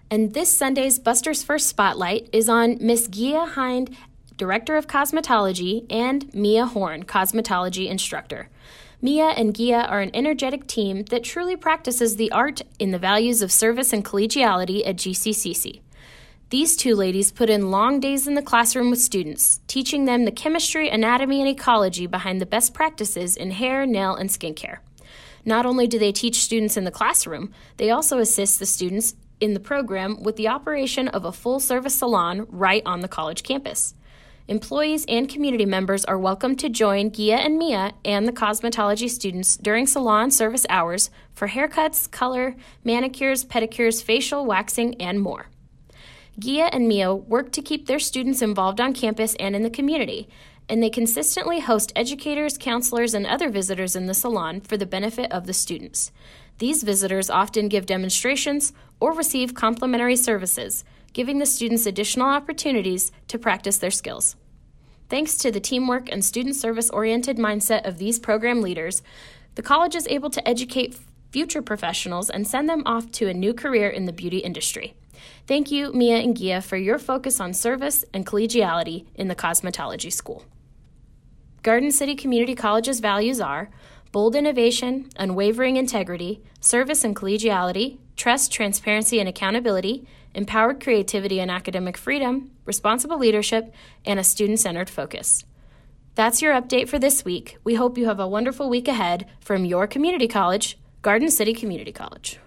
And this Sunday's Buster's First Spotlight is on Miss Gia Hind, Director of Cosmetology, and Mia Horn, Cosmetology Instructor. Mia and Gia are an energetic team that truly practices the art in the values of service and collegiality at GCCC. These two ladies put in long days in the classroom with students, teaching them the chemistry, anatomy, and ecology behind the best practices in hair, nail, and skincare. Not only do they teach students in the classroom, they also assist the students in the program with the operation of a full-service salon right on the college campus. Employees and community members are welcome to join Gia and Mia and the cosmetology students during salon service hours for haircuts, color, manicures, pedicures, facial, waxing, and more. Gia and Mia work to keep their students involved on campus and in the community, and they consistently host educators, counselors, and other visitors in the salon for the benefit of the students. These visitors often give demonstrations or receive complimentary services, giving the students additional opportunities to practice their skills. Thanks to the teamwork and student service-oriented mindset of these program leaders, the college is able to educate future professionals and send them off to a new career in the beauty industry. Thank you, Mia and Gia, for your focus on service and collegiality in the cosmetology school. Garden City Community College's values are bold innovation, unwavering integrity, service and collegiality, trust, transparency, and accountability, empowered creativity and academic freedom, responsible leadership, and a student-centered focus. That's your update for this week. We hope you have a wonderful week ahead from your community college, Garden City Community College.